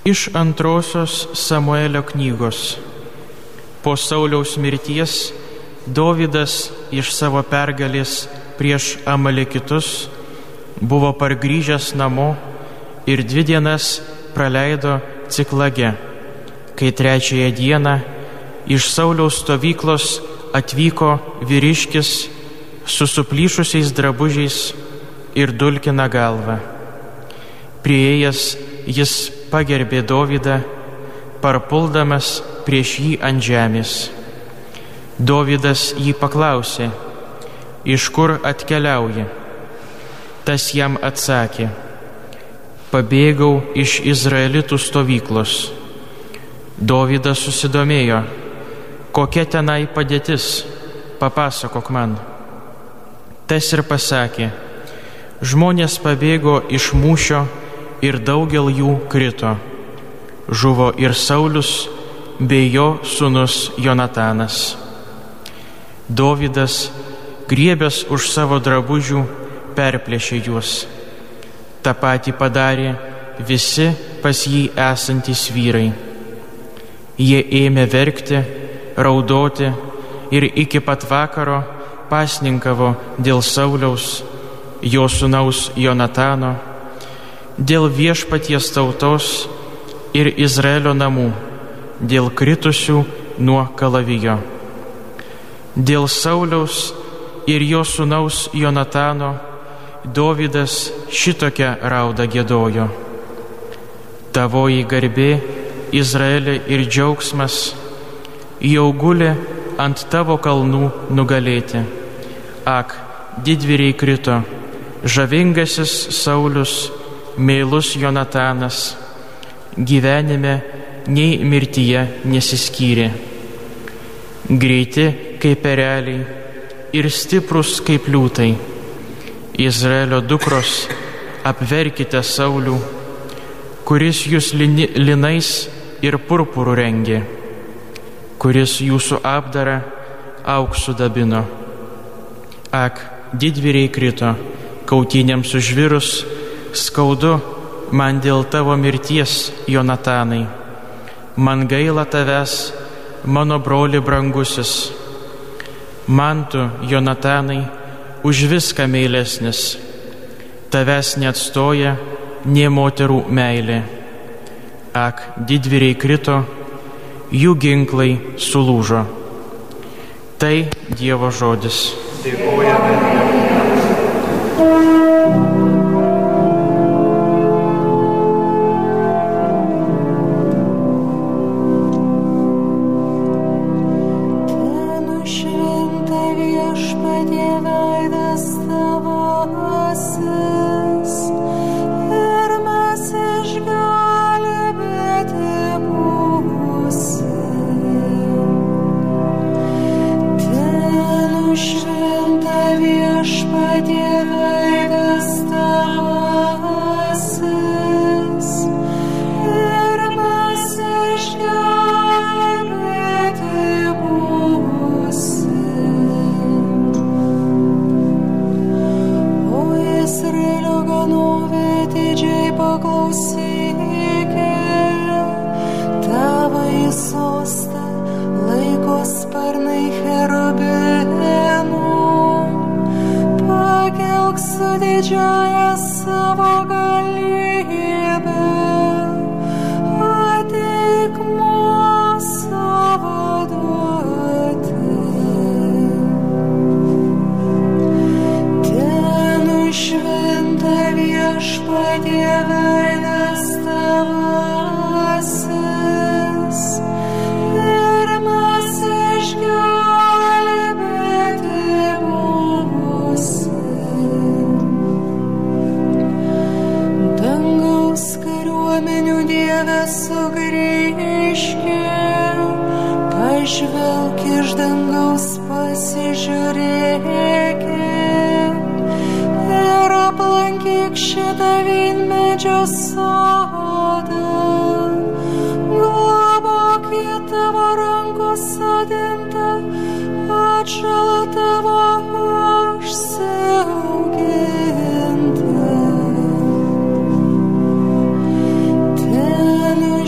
Iš antrosios Samuelio knygos. Po Sauliaus mirties Dovydas iš savo pergalės prieš Amalekitus buvo pargrįžęs namo ir 2 dienas praleido Ciklage, kai 3 dieną iš Sauliaus stovyklos atvyko vyriškis su suplyšusiais drabužiais ir dulkina galvą. Priėjęs jis pagerbė Dovydą, parpuldamas prieš jį ant žemės. Dovydas jį paklausė, iš kur atkeliauji? Tas jam atsakė, pabėgau iš Izraelitų stovyklos. Dovydas susidomėjo, kokia tenai padėtis, papasakok man. Tas ir pasakė, žmonės pabėgo iš mūšio ir daugel jų krito. Žuvo ir Saulius bei jo sūnus Jonatanas. Dovydas, griebęs už savo drabužių, perplėšė juos. Ta pati padarė visi pas jį esantys vyrai. Jie ėmė verkti, raudoti ir iki pat vakaro pasninkavo dėl Sauliaus, jo sūnaus Jonatano, dėl viešpaties tautos ir Izraelio namų, dėl kritusių nuo kalavijo. Dėl Sauliaus ir jo sūnaus Jonatano Dovydas šitokią raudą giedojo. Tavoji garbė, Izraelį ir džiaugsmas, jau guli ant tavo kalnų nugalėti. Ak, didvyriai krito, žavingasis Saulius, meilus Jonatanas, gyvenime nei mirtyje nesiskyrė. Greiti kaip ereliai ir stiprus kaip liūtai. Izraelio dukros, apverkite Saulių, kuris jūs linais ir purpurų rengė, kuris jūsų apdarą auksu dabino. Ak, didvyriai krito, kautynėms užvirus, skaudu man dėl tavo mirties, Jonatanai. Man gaila tavęs, mano broli brangusis. Man tu, Jonatanai, už viską meilesnis. Tavęs neatstoja nė moterų meilė. Ak, didvyriai krito, jų ginklai sulūžo. Tai Dievo žodis. Dėkojame Dievui. Pažvelk iš dangaus, pasižiūrėk ir aplankyk šitą vynmedžio sodą. Globok į tavo rankos sodintą, atžalą tavo užsiaugintą. Ten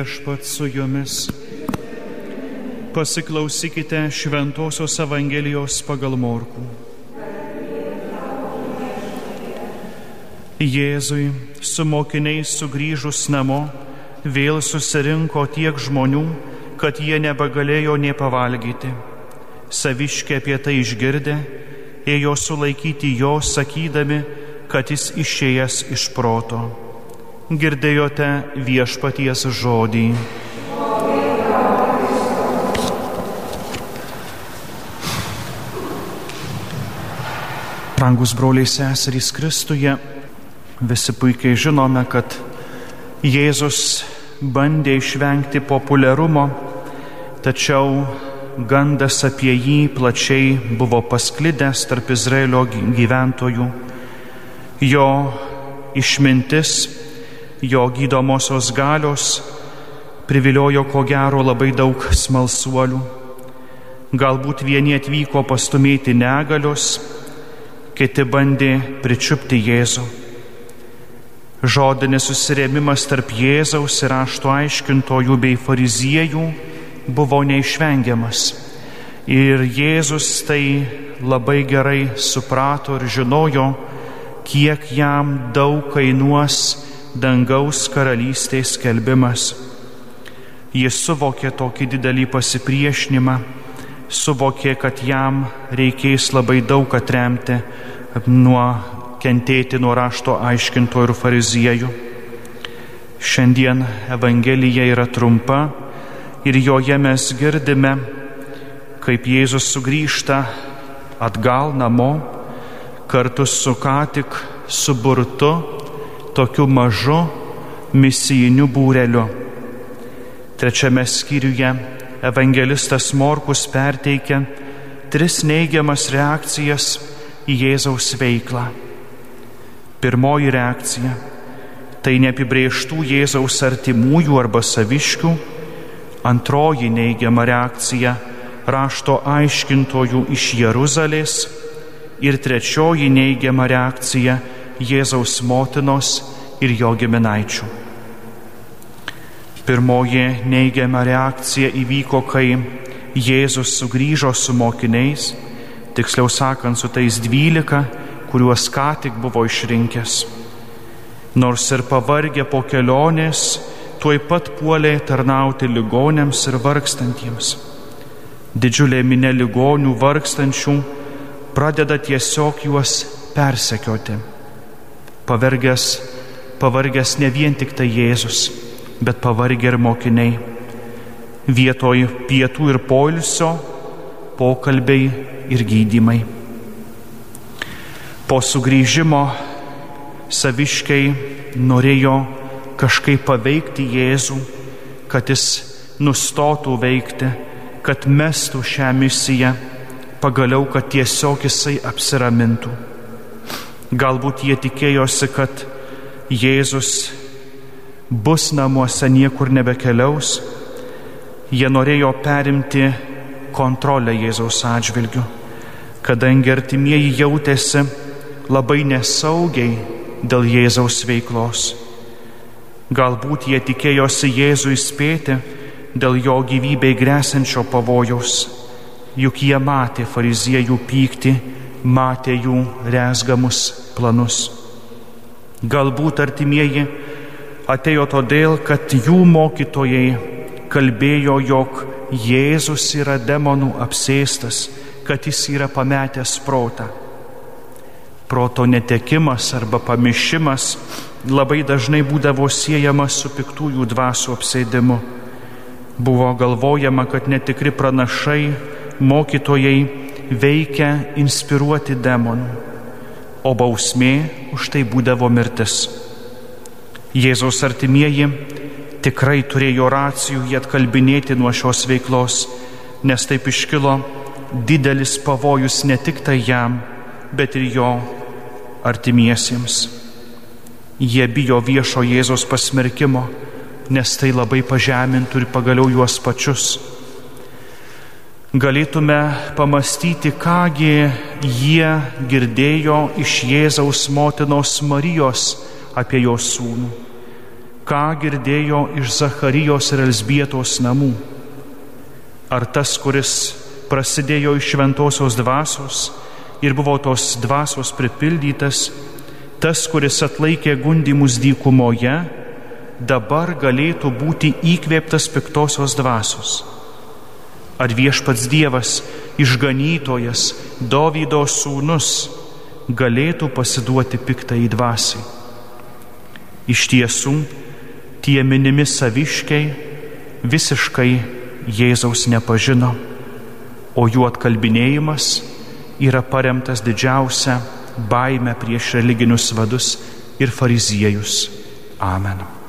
Viešpats su jumis. Pasiklausykite Šventosios Evangelijos pagal Morkų. Jėzui su mokiniais sugrįžus namo vėl susirinko tiek žmonių, kad jie nebegalėjo nė pavalgyti. Saviškiai apie tai išgirdę, ėjo sulaikyti jo, sakydami, kad jis išėjęs iš proto. Girdėjote Viešpaties žodį. Brangus broliai seserys Kristuje, visi puikiai žinome, kad Jėzus bandė išvengti populiarumo, tačiau gandas apie jį plačiai buvo pasklidęs tarp Izraelio gyventojų. Jo išmintis, jo gydomosios galios priviliojo ko gero labai daug smalsuolių. Galbūt vieni atvyko pastumėti negalios, kiti bandė pričiupti Jėzų. Žodinis susirėmimas tarp Jėzaus ir rašto aiškintojų bei fariziejų buvo neišvengiamas. Ir Jėzus tai labai gerai suprato ir žinojo, kiek jam daug kainuos dangaus karalystės skelbimas. Jis suvokė tokį didelį pasipriešinimą, suvokė, kad jam reikės labai daug atremti kentėti nuo rašto aiškintojų ir fariziejų. Šiandien Evangelija yra trumpa ir joje mes girdime, kaip Jėzus sugrįžta atgal namo kartu su ką tik suburtu tokiu mažu misijiniu būreliu. Trečiame skyriuje evangelistas Morkus perteikia 3 neigiamas reakcijas į Jėzaus veiklą. Pirmoji reakcija – tai neapibrėžtų Jėzaus artimųjų arba saviškių. Antroji neigiama reakcija – rašto aiškintojų iš Jeruzalės. Ir trečioji neigiama reakcija – Jėzaus motinos ir jo giminaičių. Pirmoji neigiama reakcija įvyko, kai Jėzus sugrįžo su mokiniais, tiksliau sakant, su tais 12, kuriuos ką tik buvo išrinkęs. Nors ir pavargę po kelionės, tuoj pat puolė tarnauti ligoniams ir vargstantiems. Didžiulė minia ligonių vargstančių pradeda tiesiog juos persekioti. Pavargęs ne vien tik tai Jėzus, bet pavargę ir mokiniai. Vietoj pietų ir poilsio pokalbiai ir gydymai. Po sugrįžimo saviškiai norėjo kažkaip paveikti Jėzų, kad jis nustotų veikti, kad mestų šią misiją, pagaliau, kad tiesiog jisai apsiramintų. Galbūt jie tikėjosi, kad Jėzus bus namuose, niekur nebekeliaus. Jie norėjo perimti kontrolę Jėzaus atžvilgiu, kadangi artimieji jautėsi labai nesaugiai dėl Jėzaus veiklos. Galbūt jie tikėjosi Jėzų įspėti dėl jo gyvybei gresiančio pavojaus, juk jie matė fariziejų pyktį, matė jų rezgamus planus. Galbūt artimieji atėjo todėl, kad jų mokytojai kalbėjo, jog Jėzus yra demonų apsėstas, kad jis yra pametęs protą. Proto netekimas arba pamišimas labai dažnai būdavo siejamas su piktųjų dvasių apsėdimu. Buvo galvojama, kad netikri pranašai, mokytojai veikia inspiruoti demonų, o bausmė už tai būdavo mirtis. Jėzaus artimieji tikrai turėjo racijų jį atkalbinėti nuo šios veiklos, nes taip iškilo didelis pavojus ne tik tai jam, bet ir jo artimiesiems. Jie bijo viešo Jėzaus pasmerkimo, nes tai labai pažemintų ir pagaliau juos pačius. Galėtume pamastyti, kągi jie girdėjo iš Jėzaus motinos Marijos apie jo sūnų. ką girdėjo iš Zacharijos ir Elzbietos namų? Ar tas, kuris prasidėjo iš šventosios dvasios ir buvo tos dvasios pripildytas, tas, kuris atlaikė gundymus dykumoje, dabar galėtų būti įkvėptas piktosios dvasios? Ar viešpats Dievas, išganytojas, Dovydo sūnus, galėtų pasiduoti piktai dvasiai? Iš tiesų, tie minimi saviškiai visiškai Jėzaus nepažino, o jų atkalbinėjimas yra paremtas didžiausia baime prieš religinius vadus ir fariziejus. Amen.